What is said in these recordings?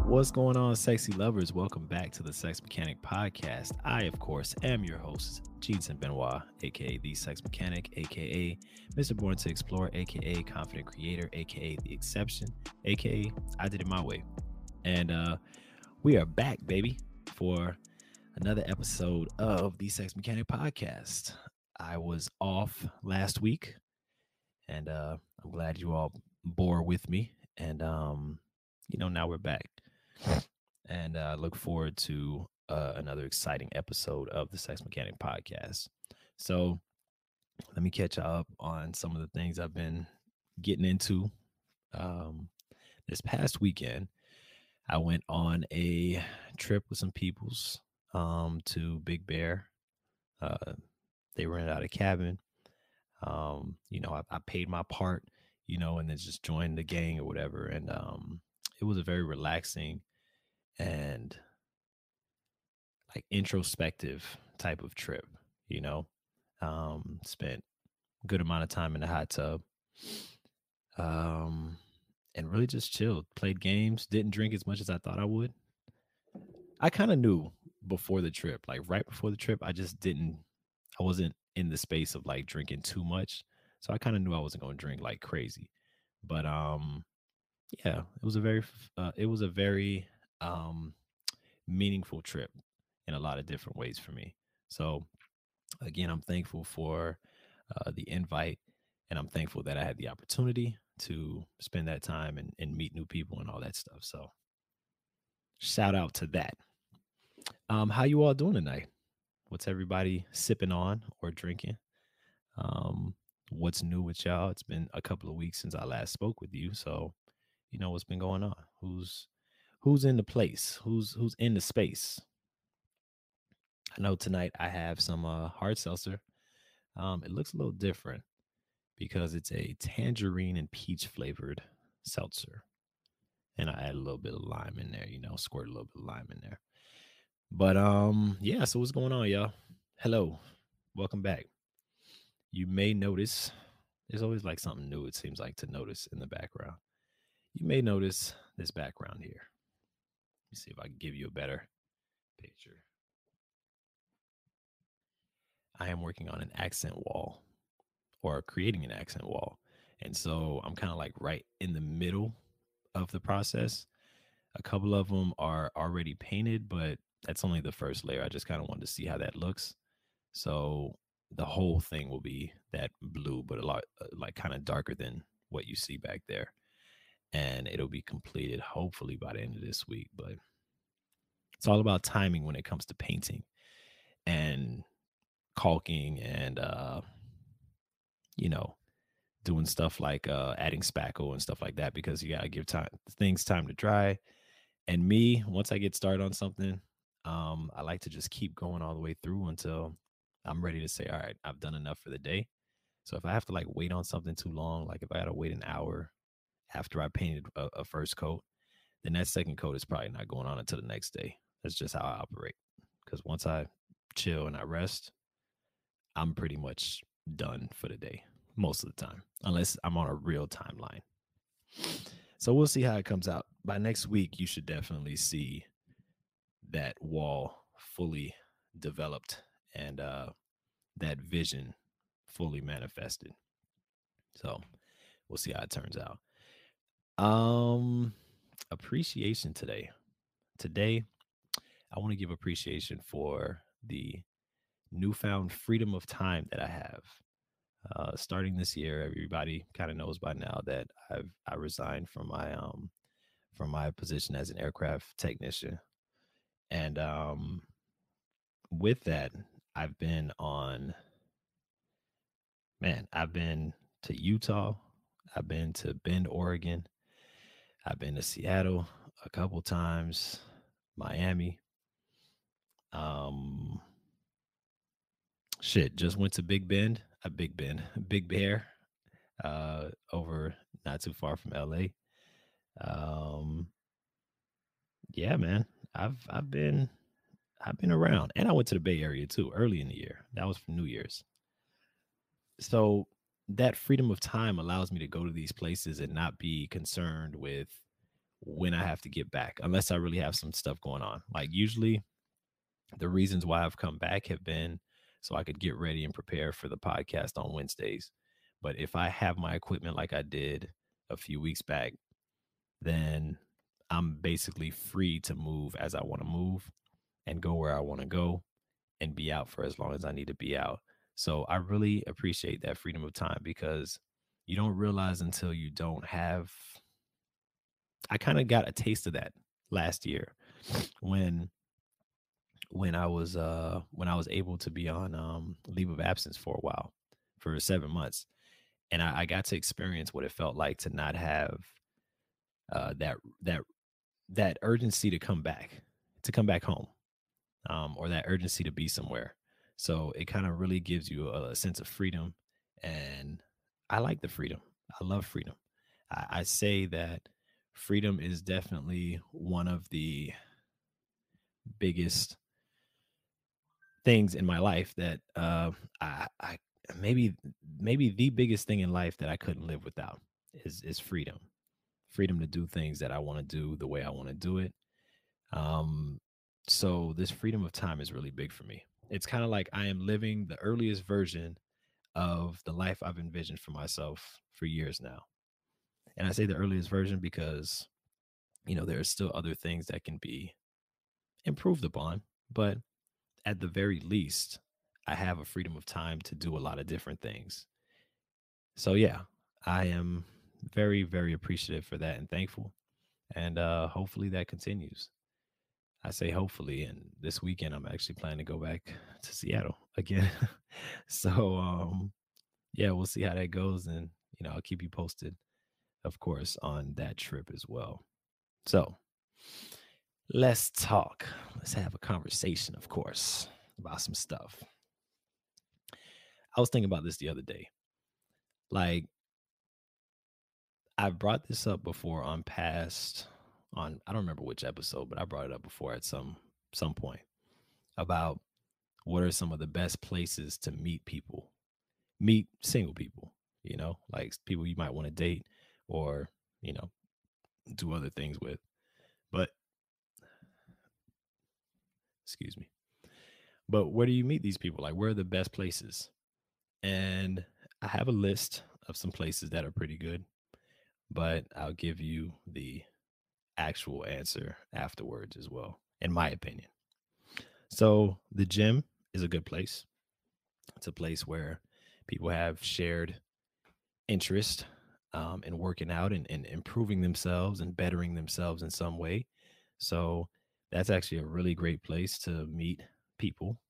What's going on, sexy lovers? Welcome back to the Sex Mechanic Podcast. I, of course, am your host, Jeanson Benoit, aka the Sex Mechanic, aka Mr. Born to Explore, aka Confident Creator, aka The Exception, aka I Did It My Way. And we are back, baby, for another episode of the Sex Mechanic Podcast. I was off last week, and I'm glad you all bore with me. And now we're back, and I look forward to another exciting episode of the Sex Mechanic Podcast. So let me catch up on some of the things I've been getting into. Um, this past weekend, I went on a trip with some peoples to Big Bear. Uh, they rented out a cabin. I paid my part, and then just joined the gang or whatever. And it was a very relaxing and like introspective type of trip, you know. Spent a good amount of time in the hot tub. Um, and really just chilled, played games, didn't drink as much as I thought I would. I kind of knew before the trip, like right before the trip, I wasn't in the space of like drinking too much. So I kind of knew I wasn't going to drink like crazy. But yeah, it was a very um meaningful trip in a lot of different ways for me. So again, I'm thankful for the invite, and I'm thankful that I had the opportunity to spend that time and meet new people and all that stuff. So shout out to that. How you all doing tonight? What's everybody sipping on or drinking? Um, what's new with y'all? It's been a couple of weeks since I last spoke with you, so what's been going on. Who's in the place? Who's in the space? I know tonight I have some hard seltzer. It looks a little different because it's a tangerine and peach flavored seltzer. And I add a little bit of lime in there, squirt a little bit of lime in there. But yeah, so what's going on, y'all? Hello. Welcome back. You may notice there's always like something new, it seems like, to notice in the background. You may notice this background here. Let me see if I can give you a better picture. I am working on an accent wall or creating an accent wall. And so I'm kind of like right in the middle of the process. A couple of them are already painted, but that's only the first layer. I just kind of wanted to see how that looks. So the whole thing will be that blue, but a lot like kind of darker than what you see back there. And it'll be completed hopefully by the end of this week. But it's all about timing when it comes to painting and caulking and you know, doing stuff like adding spackle and stuff like that, because you gotta give things time to dry. And me, once I get started on something, I like to just keep going all the way through until I'm ready to say, all right, I've done enough for the day. So if I have to like wait on something too long, like if I had to wait an hour after I painted a first coat, then that second coat is probably not going on until the next day. That's just how I operate. Because once I chill and I rest, I'm pretty much done for the day most of the time, unless I'm on a real timeline. So we'll see how it comes out. By next week, you should definitely see that wall fully developed and that vision fully manifested. So we'll see how it turns out. Um, appreciation today. Today, I want to give appreciation for the newfound freedom of time that I have. Starting this year, everybody kind of knows by now that I resigned from my position as an aircraft technician, and with that, I've been on. Man, I've been to Utah, I've been to Bend, Oregon, I've been to Seattle a couple times, Miami. Um, just went to Big Bend, Big Bend, Big Bear, over not too far from LA. Um, yeah, man, I've been around, and I went to the Bay Area too early in the year. That was for New Year's. So that freedom of time allows me to go to these places and not be concerned with when I have to get back, unless I really have some stuff going on. Like usually the reasons why I've come back have been so I could get ready and prepare for the podcast on Wednesdays. But if I have my equipment like I did a few weeks back, then I'm basically free to move as I want to move and go where I want to go and be out for as long as I need to be out. So I really appreciate that freedom of time because you don't realize until you don't have. I kind of got a taste of that last year when when I was able to be on leave of absence for a while for 7 months, and I got to experience what it felt like to not have that that urgency to come back home, or that urgency to be somewhere. So it kind of really gives you a sense of freedom, and I like the freedom. I love freedom. I say that freedom is definitely one of the biggest things in my life that I maybe maybe the biggest thing in life that I couldn't live without is freedom. Freedom to do things that I want to do the way I want to do it. Um, so this freedom of time is really big for me. It's kind of like I am living the earliest version of the life I've envisioned for myself for years now. And I say the earliest version because, there are still other things that can be improved upon, but at the very least, I have a freedom of time to do a lot of different things. So yeah, I am very, very appreciative for that and thankful. And hopefully that continues. I say hopefully, and this weekend I'm actually planning to go back to Seattle again. So yeah, we'll see how that goes, and I'll keep you posted, of course, on that trip as well. So let's talk. Let's have a conversation, of course, about some stuff. I was thinking about this the other day. Like, I've brought this up before on past on I don't remember which episode, but I brought it up before at some point about what are some of the best places to meet people, meet single people, like people you might want to date or, you know, do other things with. But excuse me. But where do you meet these people? Like where are the best places? And I have a list of some places that are pretty good, but I'll give you the actual answer afterwards as well, in my opinion. So the gym is a good place. It's a place where people have shared interest in working out and improving themselves and bettering themselves in some way. So that's actually a really great place to meet people.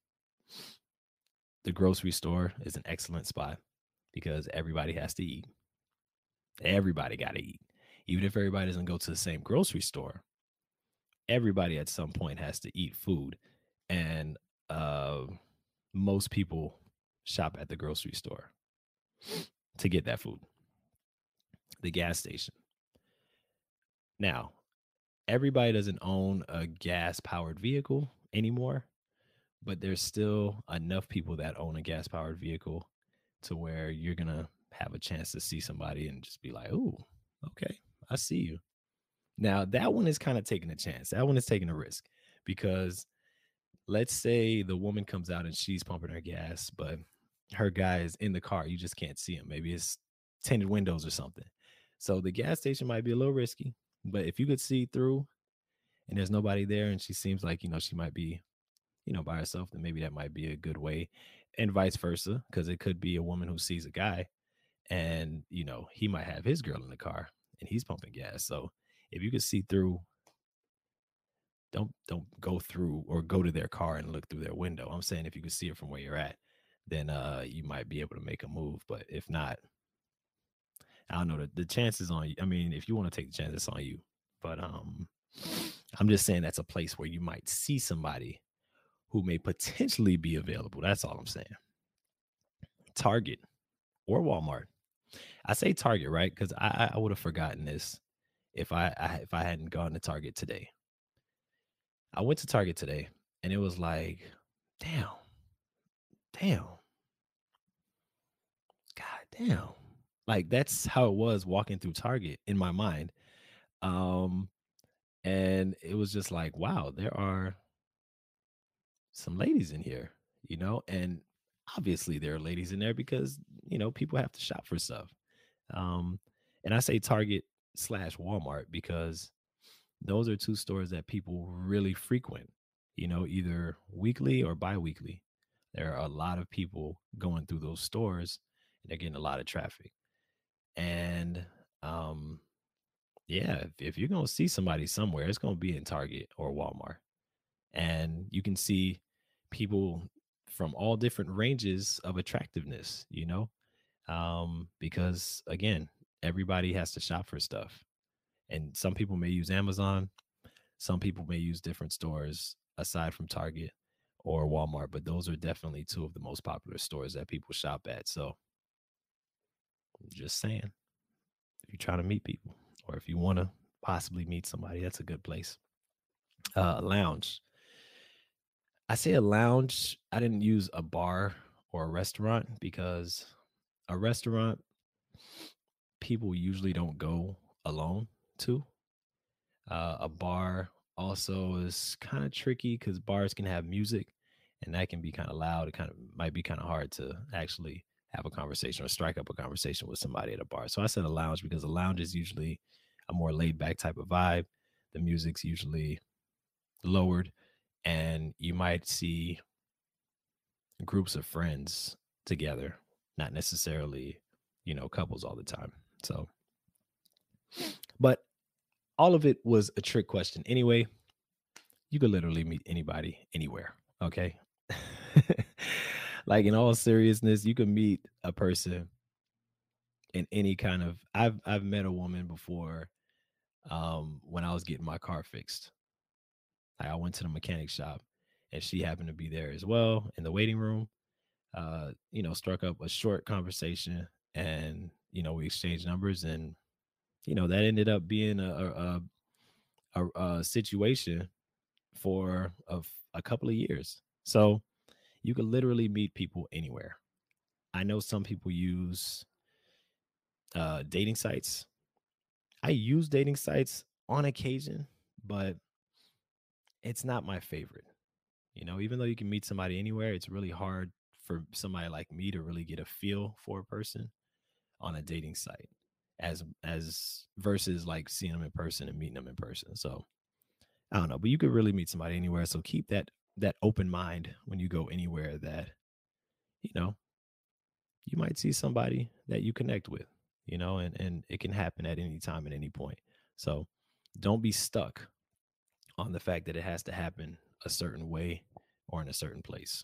The grocery store is an excellent spot because everybody has to eat. Everybody got to eat. Even if everybody doesn't go to the same grocery store, everybody at some point has to eat food. And uh, most people shop at the grocery store to get that food, the gas station. Now, everybody doesn't own a gas powered vehicle anymore, but there's still enough people that own a gas powered vehicle to where you're going to have a chance to see somebody and just be like, "Oh, okay, I see you." Now, that one is kind of taking a chance. That one is taking a risk because let's say the woman comes out and she's pumping her gas, but her guy is in the car. You just can't see him. Maybe it's tinted windows or something. So the gas station might be a little risky, but if you could see through and there's nobody there and she seems like, she might be, by herself, then maybe that might be a good way. And vice versa, because it could be a woman who sees a guy and, he might have his girl in the car and he's pumping gas. So if you could see through, don't go through or go to their car and look through their window. I'm saying if you can see it from where you're at, then you might be able to make a move. But if not, I don't know. The chances on you. I mean, if you want to take the chance, it's on you. But I'm just saying that's a place where you might see somebody who may potentially be available. That's all I'm saying. Target or Walmart. I say Target, right? Because I would have forgotten this if I hadn't gone to Target today. I went to Target today and it was like, damn, damn, god damn. Like that's how it was walking through Target in my mind. And it was just like, wow, there are some ladies in here, and obviously there are ladies in there because, people have to shop for stuff. Um, and I say Target slash Walmart because those are two stores that people really frequent, either weekly or bi-weekly. There are a lot of people going through those stores and they're getting a lot of traffic. And um, yeah, if you're going to see somebody somewhere, it's going to be in Target or Walmart. And you can see people from all different ranges of attractiveness, because again, everybody has to shop for stuff. And some people may use Amazon, some people may use different stores aside from Target or Walmart, but those are definitely two of the most popular stores that people shop at. So just saying, if you're trying to meet people or if you want to possibly meet somebody, that's a good place. Lounge. I say a lounge. I didn't use a bar or a restaurant because a restaurant people usually don't go alone to. A bar also is kind of tricky because bars can have music and that can be kind of loud. It kind of might be kind of hard to actually have a conversation or strike up a conversation with somebody at a bar. So I said a lounge because a lounge is usually a more laid back type of vibe. The music's usually lowered and you might see groups of friends together, not necessarily, couples all the time. So, but all of it was a trick question. Anyway, you could literally meet anybody anywhere. Okay. Like in all seriousness, you can meet a person in any kind of I've met a woman before when I was getting my car fixed. I went to the mechanic shop and she happened to be there as well in the waiting room. Struck up a short conversation and, we exchanged numbers and, that ended up being a situation for a couple of years. So you can literally meet people anywhere. I know some people use dating sites. I use dating sites on occasion, but it's not my favorite. Even though you can meet somebody anywhere, it's really hard for somebody like me to really get a feel for a person on a dating site as versus like seeing them in person and meeting them in person. So I don't know, but you could really meet somebody anywhere. So keep that open mind when you go anywhere that, you know, you might see somebody that you connect with, and it can happen at any time at any point. So don't be stuck on the fact that it has to happen a certain way or in a certain place.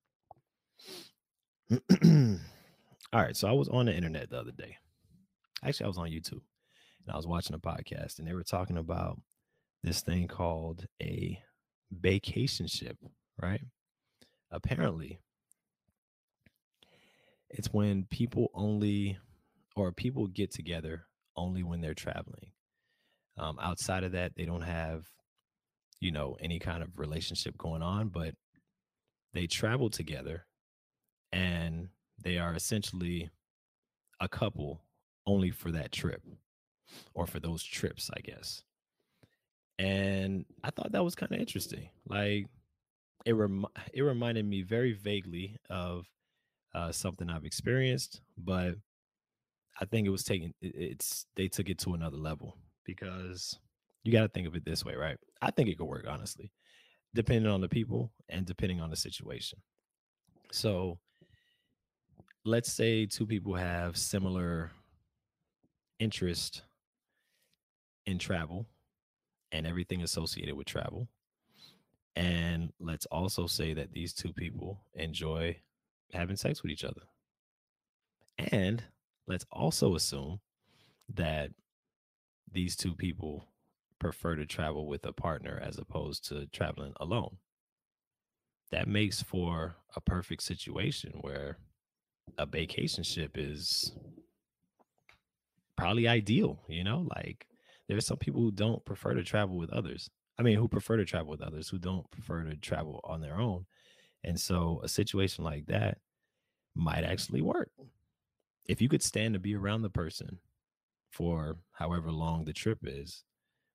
All right. So I was on the internet the other day. Actually, I was on YouTube and I was watching a podcast and they were talking about this thing called a vacationship, right? Apparently, it's when people only or people get together only when they're traveling. Outside of that, they don't have, any kind of relationship going on, but they travel together and they are essentially a couple only for that trip or for those trips, I guess. And I thought that was kind of interesting. Like it reminded me very vaguely of something I've experienced, but I think it was it's they took it to another level because you got to think of it this way, right? I think it could work honestly, depending on the people and depending on the situation. So let's say two people have similar interest in travel and everything associated with travel. And let's also say that these two people enjoy having sex with each other. And let's also assume that these two people prefer to travel with a partner as opposed to traveling alone. That makes for a perfect situation where a vacation ship is probably ideal, like there's some people who don't prefer to travel with others. I mean, who prefer to travel with others, who don't prefer to travel on their own. And so a situation like that might actually work. If you could stand to be around the person for however long the trip is,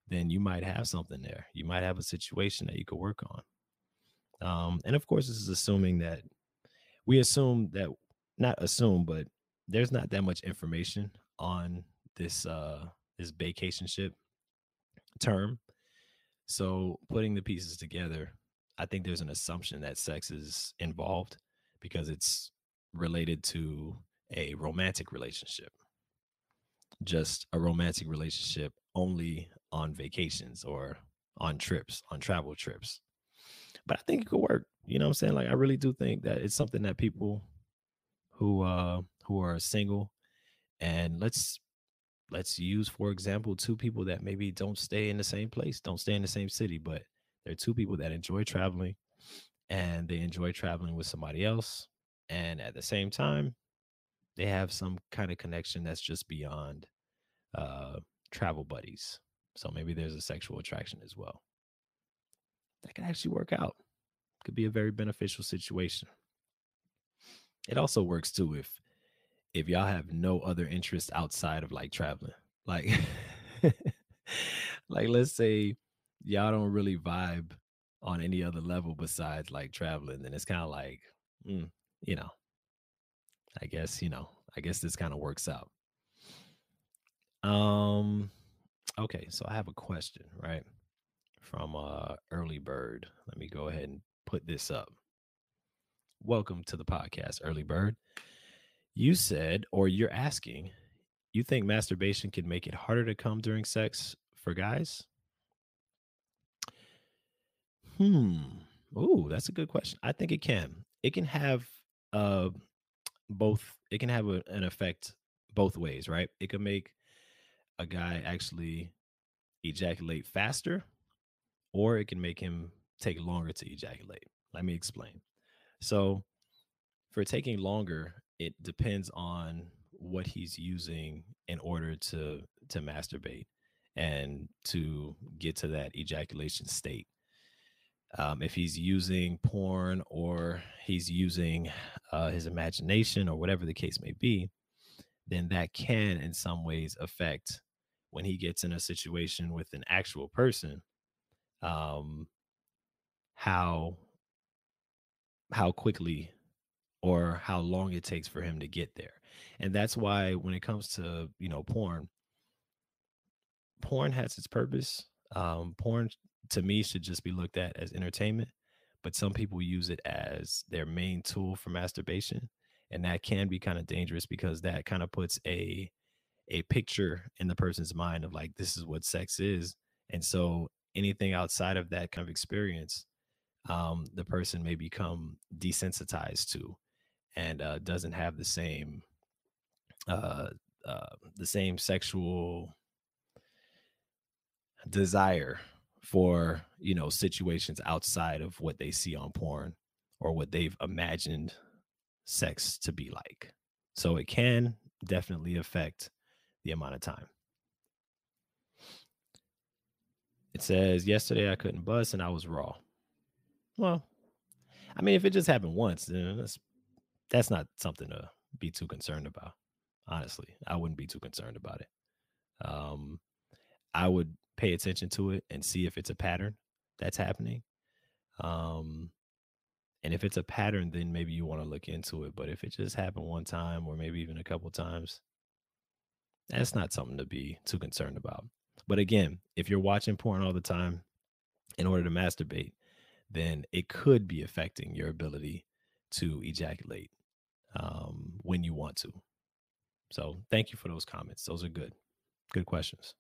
then you might have something there. You might have a situation that you could work on. And of course, this is assuming that we assume that, not assume, but there's not that much information on this vacationship term. So putting the pieces together, I think there's an assumption that sex is involved because it's related to a romantic relationship, just a romantic relationship only on vacations or on trips, on travel trips. But I think it could work. You know what I'm saying? Like I really do think that it's something that people who are single, and let's use for example two people that maybe don't stay in the same place, don't stay in the same city, but they're two people that enjoy traveling and they enjoy traveling with somebody else, and at the same time they have some kind of connection that's just beyond uh travel buddies. So maybe there's a sexual attraction as well. That could actually work out. Could be a very beneficial situation. It also works too if y'all have no other interest outside of like traveling. Like like let's say y'all don't really vibe on any other level besides like traveling, then it's kind of like, mm, you know, I guess this kind of works out. Um okay, so I have a question, right? From Early Bird. Let me go ahead and put this up. Welcome to the podcast, Early Bird. You said, or you're asking, you think masturbation can make it harder to come during sex for guys? Hmm. Oh, that's a good question. I think it can. It can have uh both. It can have an effect both ways, right? It can make a guy actually ejaculate faster, or it can make him take longer to ejaculate. Let me explain. So, for taking longer, it depends on what he's using in order to masturbate and to get to that ejaculation state. If he's using porn or he's using his imagination or whatever the case may be, then that can in some ways affect when he gets in a situation with an actual person, um, how how quickly or how long it takes for him to get there. And that's why when it comes to, porn has its purpose. Porn to me should just be looked at as entertainment, but some people use it as their main tool for masturbation, and that can be kind of dangerous because that kind of puts a picture in the person's mind of like this is what sex is, and so anything outside of that kind of experience, the person may become desensitized to and doesn't have uh, the same sexual desire for situations outside of what they see on porn or what they've imagined sex to be like. So it can definitely affect the amount of time. It says yesterday I couldn't bust and I was raw. Well, I mean, if it just happened once, then that's not something to be too concerned about. Honestly, I wouldn't be too concerned about it. Um, I would pay attention to it and see if it's a pattern that's happening. Um, and if it's a pattern, then maybe you want to look into it. But if it just happened one time or maybe even a couple times, that's not something to be too concerned about. But again, if you're watching porn all the time in order to masturbate, then it could be affecting your ability to ejaculate when you want to. So thank you for those comments. Those are good. Good questions.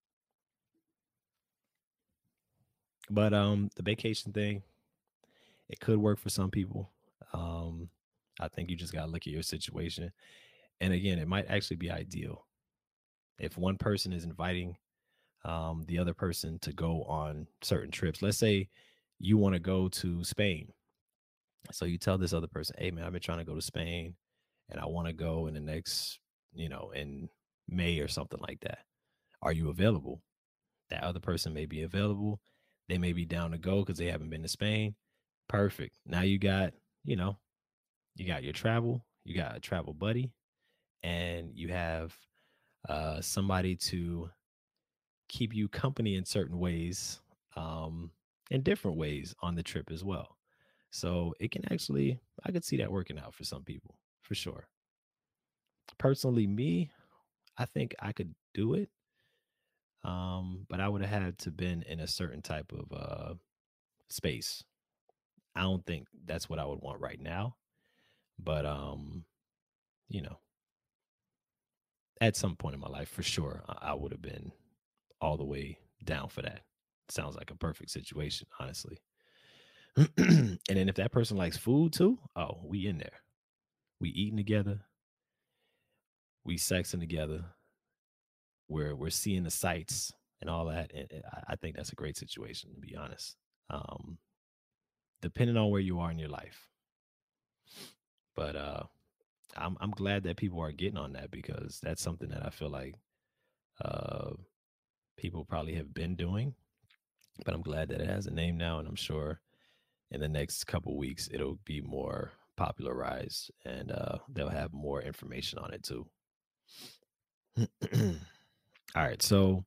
But the vacation thing, it could work for some people. Um, I think you just gotta look at your situation. And again, it might actually be ideal if one person is inviting the other person to go on certain trips. Let's say you want to go to Spain. So you tell this other person, hey man, I've been trying to go to Spain and I want to go in the next, in May or something like that. Are you available? That other person may be available. They may be down to go because they haven't been to Spain. Perfect. Now you know, you got your travel, you got a travel buddy, and you have somebody keep you company in certain ways, um, in different ways on the trip as well. So it can actually, I could see that working out for some people for sure. Personally, me, I think I could do it, but I would have had to been in a certain type of space. I don't think that's what I would want right now, but you know, at some point in my life, for sure, I would have been all the way down for that. Sounds like a perfect situation, honestly. And then if that person likes food too, oh, we in there. We eating together, we sexing together, we're seeing the sights and all that. And I think that's a great situation, to be honest. Um, Depending on where you are in your life. But I'm glad that people are getting on that because that's something that I feel like uh people probably have been doing. But I'm glad that it has a name now, and I'm sure in the next couple weeks it'll be more popularized and they'll have more information on it too. All right, so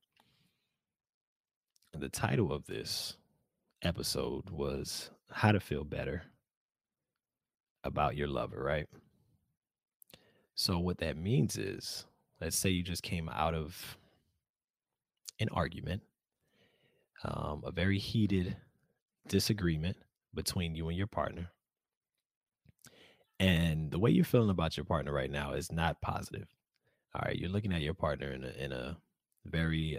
the title of this episode was How to Feel Better About Your Lover, right? So what that means is, let's say you just came out of an argument, a very heated disagreement between you and your partner, and the way you're feeling about your partner right now is not positive. All right, you're looking at your partner in a very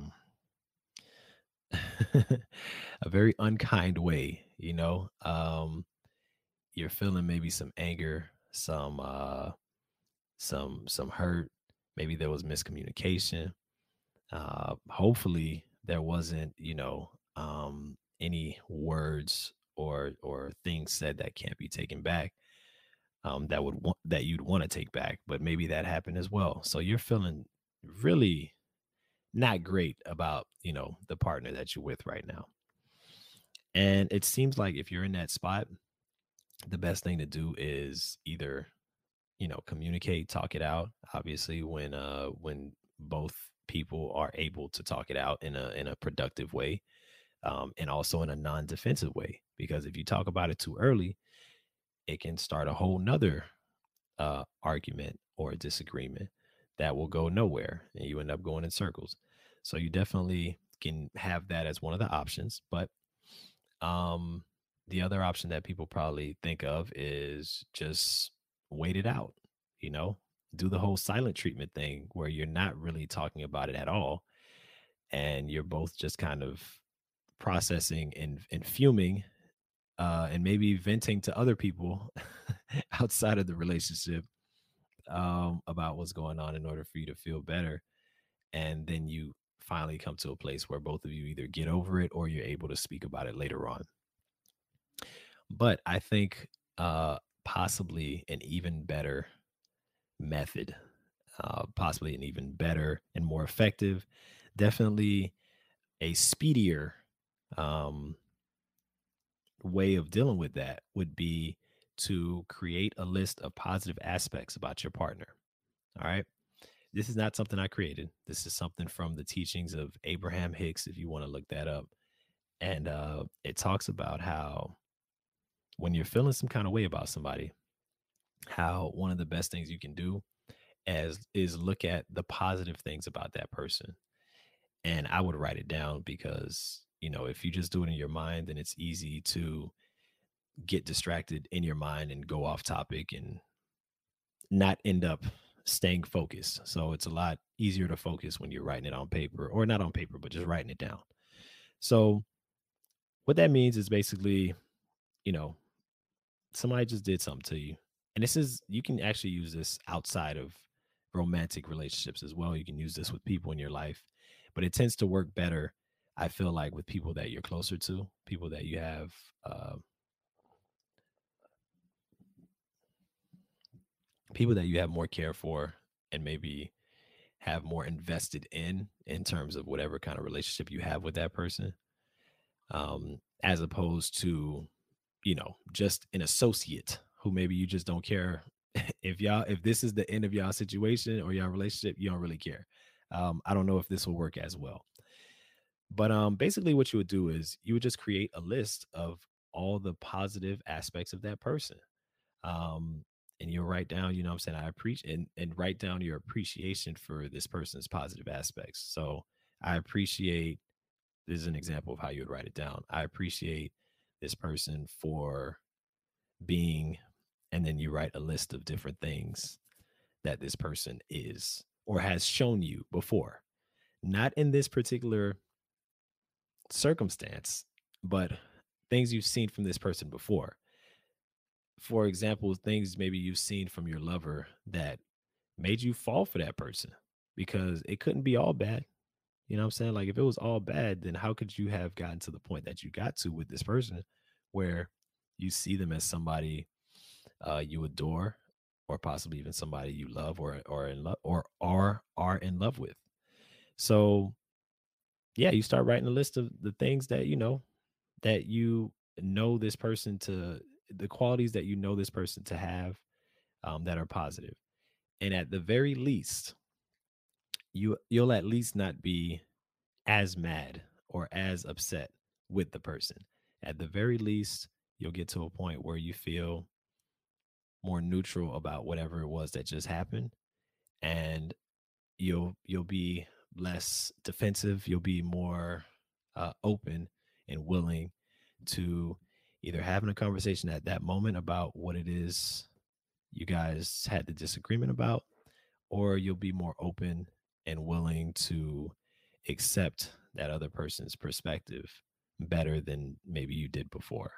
a very unkind way, you know. You're feeling maybe some anger, some hurt, maybe there was miscommunication. Hopefully there wasn't, any words or things said that can't be taken back, that you'd want to take back, but maybe that happened as well. So you're feeling really not great about, the partner that you're with right now. And it seems like if you're in that spot, the best thing to do is either, communicate, talk it out. Obviously, when both people are able to talk it out in a productive way, and also in a non-defensive way. Because if you talk about it too early, it can start a whole nother argument or a disagreement that will go nowhere and you end up going in circles. So you definitely can have that as one of the options. But um, the other option that people probably think of is just wait it out, you know, do the whole silent treatment thing where you're not really talking about it at all. And you're both just kind of processing and fuming, and maybe venting to other people outside of the relationship, about what's going on in order for you to feel better. And then you finally come to a place where both of you either get over it or you're able to speak about it later on. But I think possibly an even better method, possibly an even better and more effective, definitely a speedier um, way of dealing with that would be to create a list of positive aspects about your partner. All right. This is not something I created. This is something from the teachings of Abraham Hicks, if you want to look that up. And it talks about how when you're feeling some kind of way about somebody, how one of the best things you can do as is look at the positive things about that person. And I would write it down because, if you just do it in your mind, then it's easy to get distracted in your mind and go off topic and not end up staying focused. So it's a lot easier to focus when you're writing it on paper, or not on paper, but just writing it down. So what that means is basically, you know, somebody just did something to you. And this is, you can actually use this outside of romantic relationships as well. You can use this with people in your life, but it tends to work better, I feel like, with people that you're closer to, people that you have, uh, people that you have more care for, and maybe have more invested in terms of whatever kind of relationship you have with that person, as opposed to, just an associate who maybe you just don't care if this is the end of y'all situation or y'all relationship, you don't really care. I don't know if this will work as well. But basically what you would do is you would just create a list of all the positive aspects of that person. Um and you'll write down, you know what I'm saying, I appreciate, and write down your appreciation for this person's positive aspects. So I appreciate, this is an example of how you would write it down. I appreciate this person for being, and then you write a list of different things that this person is or has shown you before. Not in this particular circumstance, but things you've seen from this person before. For example, things maybe you've seen from your lover that made you fall for that person, because it couldn't be all bad. You know what I'm saying? Like if it was all bad, then how could you have gotten to the point that you got to with this person where you see them as somebody you adore, or possibly even somebody you love, or in love, or are in love with. So yeah, you start writing a list of the things that you know this person to, the qualities that you know this person to have, that are positive. And at the very least, you'll at least not be as mad or as upset with the person. At the very least, you'll get to a point where you feel more neutral about whatever it was that just happened, and you'll be less defensive. You'll be more open and willing to either having a conversation at that moment about what it is you guys had the disagreement about, or you'll be more open and willing to accept that other person's perspective better than maybe you did before.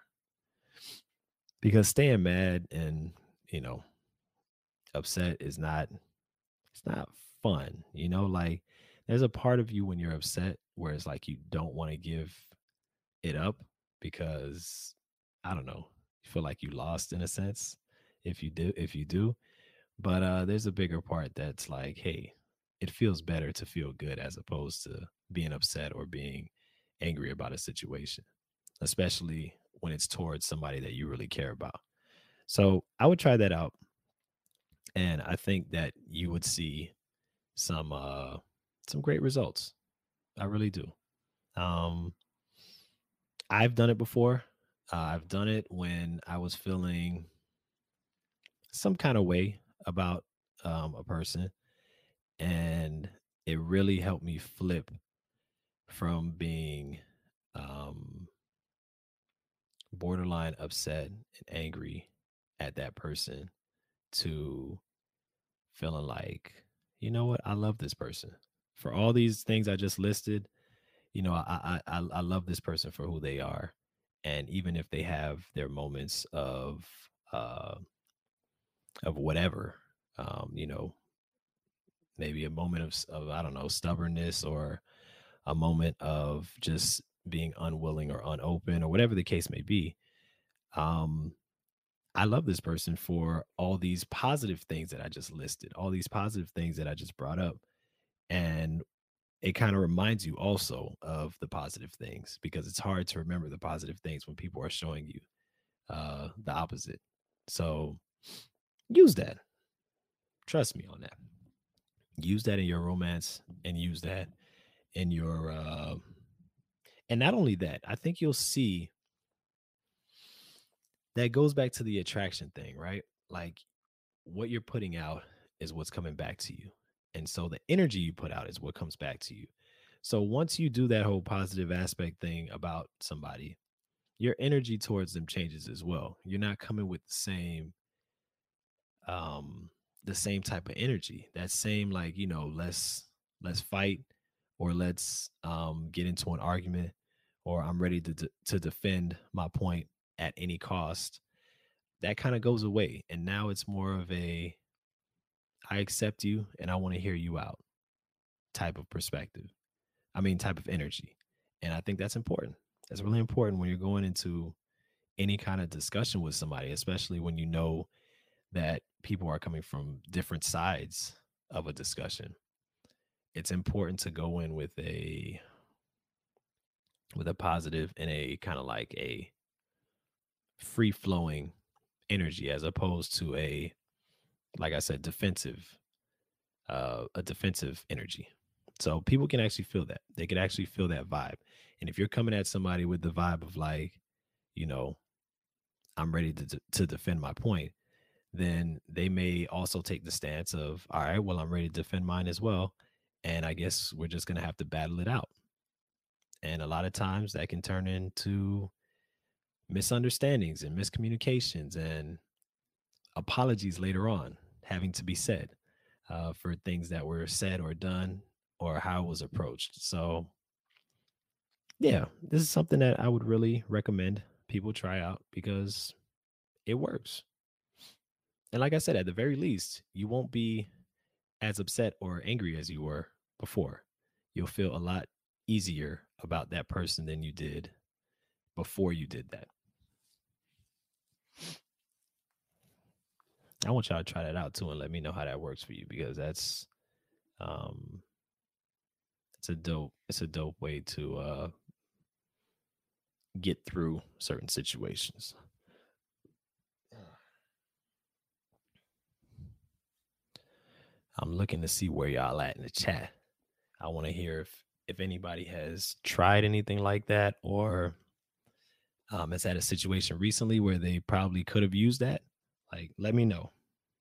Because staying mad and, you know, upset is not, it's not fun, like there's a part of you when you're upset where it's like you don't want to give it up, because I don't know, you feel like you lost in a sense if you do. But there's a bigger part that's like, hey, it feels better to feel good as opposed to being upset or being angry about a situation, especially when it's towards somebody that you really care about. So I would try that out, and I think that you would see some uh some great results. I really do. Um I've done it before. I've done it when I was feeling some kind of way about a person, and it really helped me flip from being um, borderline upset and angry at that person to feeling like, you know what, I love this person for all these things I just listed. I love this person for who they are, and even if they have their moments uh, of whatever, you know, maybe a moment of I don't know, stubbornness, or a moment of just being unwilling or unopen or whatever the case may be. Um, I love this person for all these positive things that I just listed, all these positive things that I just brought up. And it kind of reminds you also of the positive things, because it's hard to remember the positive things when people are showing you the opposite. So use that. Trust me on that. Use that in your romance, and use that in your and not only that, I think you'll see that goes back to the attraction thing, right? Like what you're putting out is what's coming back to you. And so the energy you put out is what comes back to you. So once you do that whole positive aspect thing about somebody, your energy towards them changes as well. You're not coming with um the same type of energy. That same, like, let's fight, or let's get into an argument, or I'm ready to defend my point at any cost. That kind of goes away, and now it's more of a, I accept you and I want to hear you out type of perspective. I mean, type of energy. And I think that's important. That's really important when you're going into any kind of discussion with somebody, especially when you know that people are coming from different sides of a discussion. It's important to go in with a positive and a kind of like a free flowing energy, as opposed to a, like I said, defensive a defensive energy. So people can actually feel that. They can actually feel that vibe. And if you're coming at somebody with the vibe of like, you know, I'm ready to defend my point, then they may also take the stance of, all right, well, I'm ready to defend mine as well. And I guess we're just going to have to battle it out. And a lot of times that can turn into misunderstandings and miscommunications and apologies later on having to be said for things that were said or done or how it was approached. So, yeah, this is something that I would really recommend people try out because it works. And like I said, at the very least, you won't be as upset or angry as you were before. You'll feel a lot easier about that person than you did before you did that. I want y'all to try that out too and let me know how that works for you because um it's a dope way to get through certain situations. I'm looking to see where y'all at in the chat. I want to hear if anybody has tried anything like that or has had a situation recently where they probably could have used that. Like, let me know.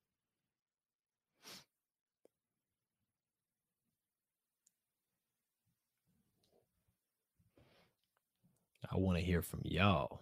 I want to hear from y'all.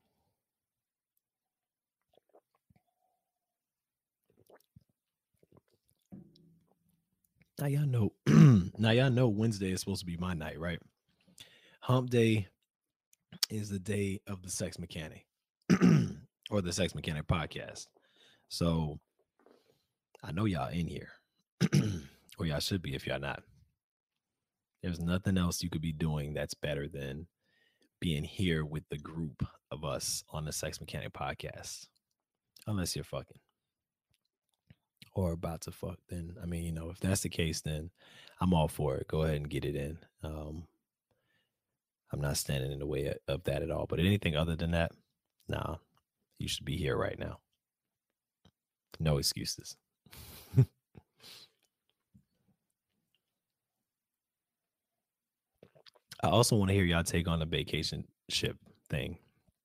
Now y'all know. Now y'all know Wednesday is supposed to be my night, right? Hump Day is the day of the Sex Mechanic or the Sex Mechanic podcast. So I know y'all in here, or y'all should be if y'all not. There's nothing else you could be doing that's better than being here with the group of us on the Sex Mechanic podcast. Unless you're fucking or about to fuck, then I mean, if that's the case, then I'm all for it. Go ahead and get it in. I'm not standing in the way of that at all. But anything other than that, nah, you should be here right now. No excuses. I also want to hear y'all take on the vacation ship thing.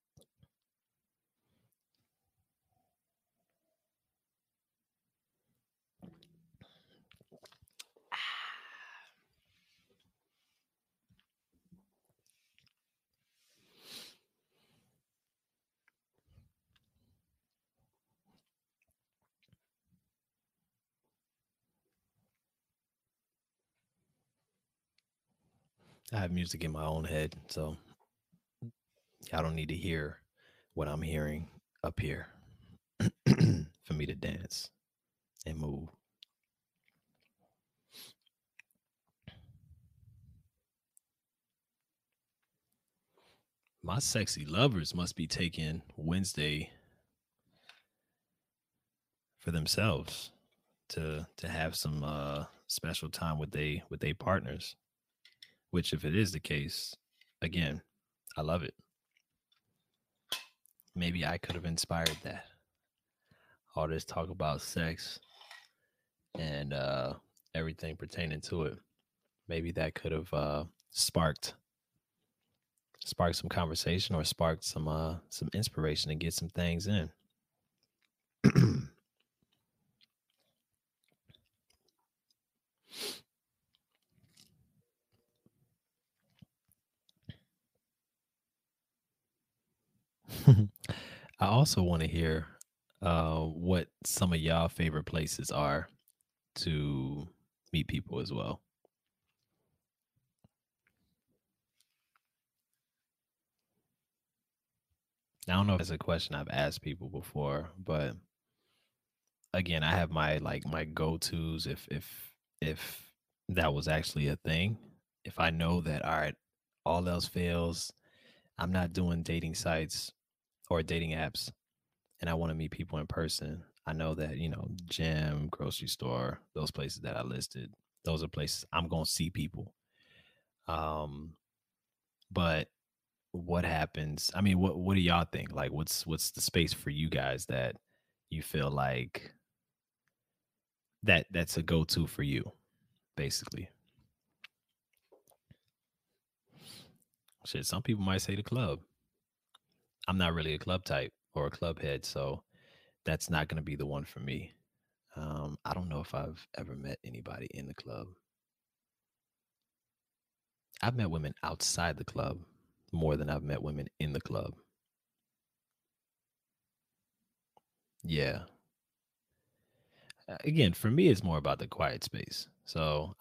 I have music in my own head, so y'all don't need to hear what I'm hearing up here for me to dance and move. My sexy lovers must be taking Wednesday for themselves to have some special time with they partners. Which, if it is the case, again, I love it. Maybe I could have inspired that. All this talk about sex and everything pertaining to it. Maybe that could have sparked some conversation or sparked some inspiration to get some things in. I also want to hear what some of y'all favorite places are to meet people as well. I don't know if it's a question I've asked people before, but again, I have my go-tos if that was actually a thing. If I know that all right, all else fails, I'm not doing dating sites or dating apps and I want to meet people in person. I know that, gym, grocery store, those places that I listed, those are places I'm going to see people. Um but what happens? I mean, what do y'all think? Like what's the space for you guys that you feel like that's a go-to for you, basically. Shit, some people might say the club. I'm not really a club type or a club head, so that's not going to be the one for me. I don't know if I've ever met anybody in the club. I've met women outside the club more than I've met women in the club. Yeah. Again, for me, it's more about the quiet space. So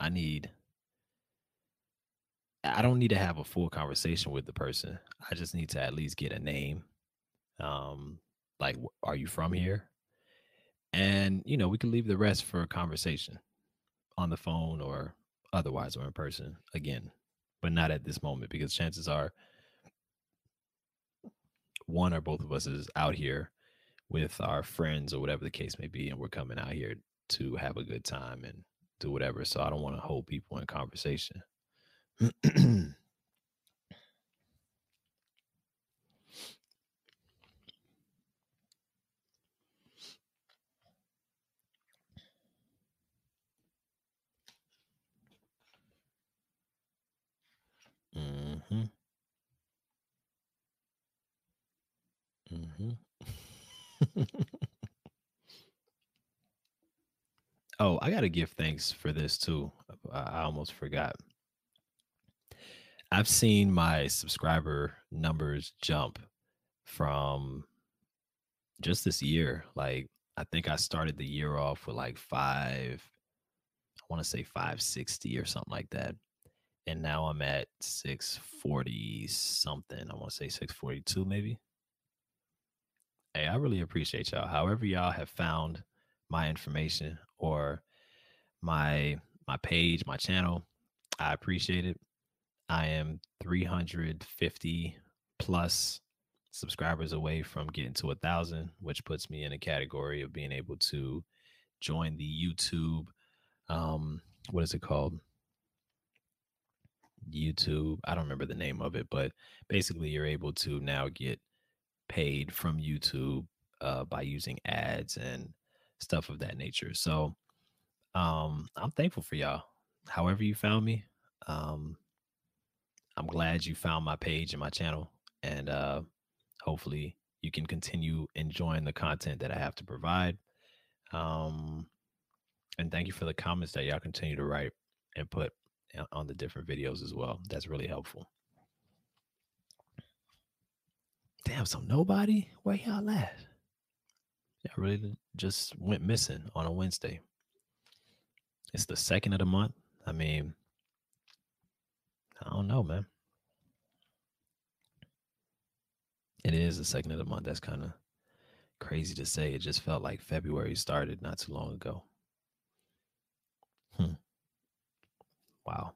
I don't need to have a full conversation with the person. I just need to at least get a name. Um, like, are you from here? And, we can leave the rest for a conversation on the phone or otherwise or in person again, but not at this moment because chances are one or both of us is out here with our friends or whatever the case may be, and we're coming out here to have a good time and do whatever. So I don't want to hold people in conversation. Hmm. Hmm. Oh, I got to give thanks for this too. I almost forgot. I've seen my subscriber numbers jump from just this year. Like, I think I started the year off with like I want to say 560 or something like that. And now I'm at 640 something. I want to say 642 maybe. Hey, I really appreciate y'all. However, y'all have found my information or my my page, my channel, I appreciate it. I am 350 plus subscribers away from getting to 1,000, which puts me in a category of being able to join the YouTube. What is it called? YouTube. I don't remember the name of it, but basically, you're able to now get paid from YouTube by using ads and stuff of that nature. So I'm thankful for y'all. However, you found me, um, I'm glad you found my page and my channel, and hopefully, you can continue enjoying the content that I have to provide. Um, and thank you for the comments that y'all continue to write and put on the different videos as well. That's really helpful. Damn, so nobody? Where y'all at? Y'all really just went missing on a Wednesday. It's the second of the month. I mean, I don't know, man. It is the second of the month. That's kind of crazy to say. It just felt like February started not too long ago. Hmm. Wow.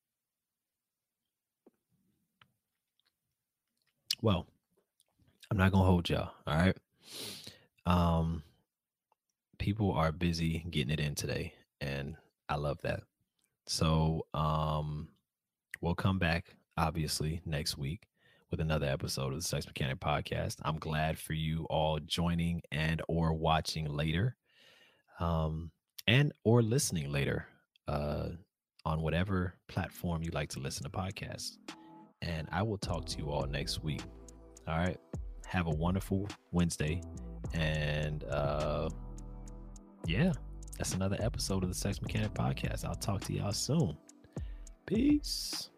Well, I'm not gonna hold y'all. All right. Um, people are busy getting it in today, and I love that. So, we'll come back obviously next week with another episode of the Sex Mechanic Podcast. I'm glad for you all joining and or watching later, um, and or listening later uh, on whatever platform you like to listen to podcasts. And I will talk to you all next week. All right. Have a wonderful Wednesday. And yeah, that's another episode of the Sex Mechanic Podcast. I'll talk to y'all soon. Peace.